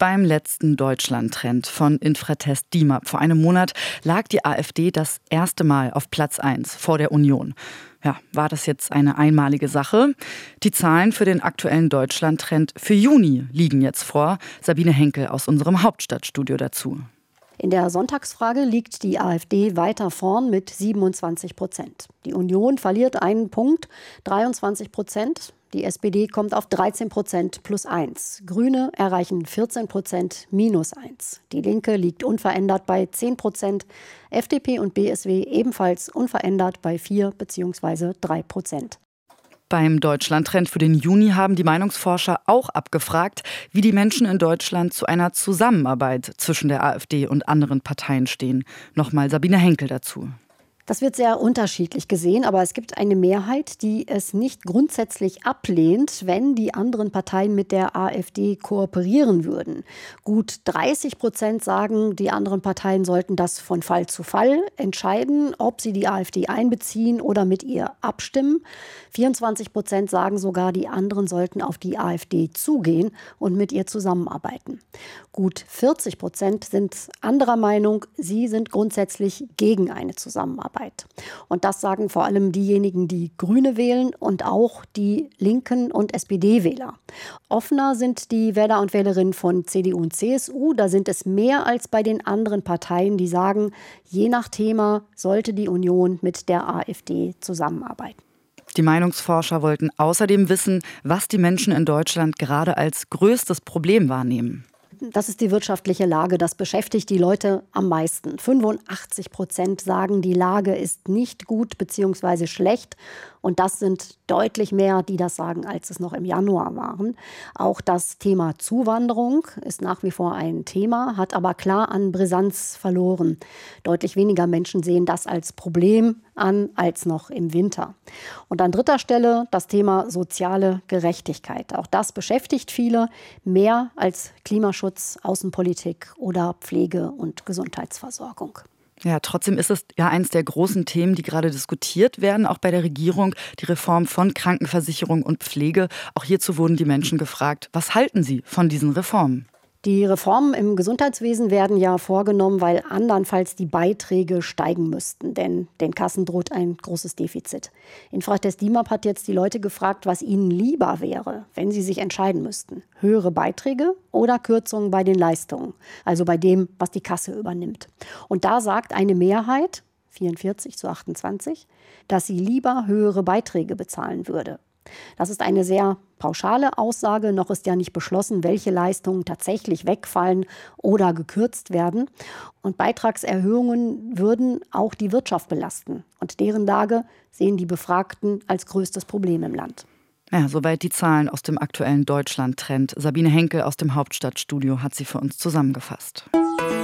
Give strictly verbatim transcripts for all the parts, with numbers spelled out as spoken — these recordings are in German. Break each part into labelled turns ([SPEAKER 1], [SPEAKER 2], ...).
[SPEAKER 1] Beim letzten Deutschland-Trend von Infratest D I M A P vor einem Monat lag die AfD das erste Mal auf Platz eins vor der Union. Ja, war das jetzt eine einmalige Sache? Die Zahlen für den aktuellen Deutschland-Trend für Juni liegen jetzt vor. Sabine Henkel aus unserem Hauptstadtstudio dazu.
[SPEAKER 2] In der Sonntagsfrage liegt die AfD weiter vorn mit siebenundzwanzig Prozent. Die Union verliert einen Punkt, dreiundzwanzig Prozent. Die S P D kommt auf dreizehn Prozent plus eins. Grüne erreichen vierzehn Prozent minus eins. Die Linke liegt unverändert bei zehn Prozent. F D P und B S W ebenfalls unverändert bei vier bzw. drei Prozent.
[SPEAKER 1] Beim Deutschland-Trend für den Juni haben die Meinungsforscher auch abgefragt, wie die Menschen in Deutschland zu einer Zusammenarbeit zwischen der AfD und anderen Parteien stehen. Nochmal Sabine Henkel dazu.
[SPEAKER 2] Das wird sehr unterschiedlich gesehen, aber es gibt eine Mehrheit, die es nicht grundsätzlich ablehnt, wenn die anderen Parteien mit der AfD kooperieren würden. Gut dreißig Prozent sagen, die anderen Parteien sollten das von Fall zu Fall entscheiden, ob sie die AfD einbeziehen oder mit ihr abstimmen. vierundzwanzig Prozent sagen sogar, die anderen sollten auf die AfD zugehen und mit ihr zusammenarbeiten. Gut vierzig Prozent sind anderer Meinung, sie sind grundsätzlich gegen eine Zusammenarbeit. Und das sagen vor allem diejenigen, die Grüne wählen und auch die Linken und S P D-Wähler. Offener sind die Wähler und Wählerinnen von C D U und C S U. Da sind es mehr als bei den anderen Parteien, die sagen, je nach Thema sollte die Union mit der AfD zusammenarbeiten.
[SPEAKER 1] Die Meinungsforscher wollten außerdem wissen, was die Menschen in Deutschland gerade als größtes Problem wahrnehmen.
[SPEAKER 2] Das ist die wirtschaftliche Lage. Das beschäftigt die Leute am meisten. fünfundachtzig Prozent sagen, die Lage ist nicht gut bzw. schlecht. Und das sind deutlich mehr, die das sagen, als es noch im Januar waren. Auch das Thema Zuwanderung ist nach wie vor ein Thema, hat aber klar an Brisanz verloren. Deutlich weniger Menschen sehen das als Problem an als noch im Winter. Und an dritter Stelle das Thema soziale Gerechtigkeit. Auch das beschäftigt viele mehr als Klimaschutz, Außenpolitik oder Pflege- und Gesundheitsversorgung.
[SPEAKER 1] Ja, trotzdem ist es ja eines der großen Themen, die gerade diskutiert werden, auch bei der Regierung, die Reform von Krankenversicherung und Pflege. Auch hierzu wurden die Menschen gefragt, was halten sie von diesen Reformen?
[SPEAKER 2] Die Reformen im Gesundheitswesen werden ja vorgenommen, weil andernfalls die Beiträge steigen müssten, denn den Kassen droht ein großes Defizit. Infratest D I M A P hat jetzt die Leute gefragt, was ihnen lieber wäre, wenn sie sich entscheiden müssten. Höhere Beiträge oder Kürzungen bei den Leistungen, also bei dem, was die Kasse übernimmt. Und da sagt eine Mehrheit, vierundvierzig zu achtundzwanzig, dass sie lieber höhere Beiträge bezahlen würde. Das ist eine sehr pauschale Aussage. Noch ist ja nicht beschlossen, welche Leistungen tatsächlich wegfallen oder gekürzt werden. Und Beitragserhöhungen würden auch die Wirtschaft belasten. Und deren Lage sehen die Befragten als größtes Problem im Land.
[SPEAKER 1] Ja, soweit die Zahlen aus dem aktuellen Deutschland-Trend. Sabine Henkel aus dem Hauptstadtstudio hat sie für uns zusammengefasst.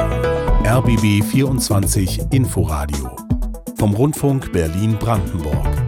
[SPEAKER 3] R B B vierundzwanzig Inforadio vom Rundfunk Berlin-Brandenburg.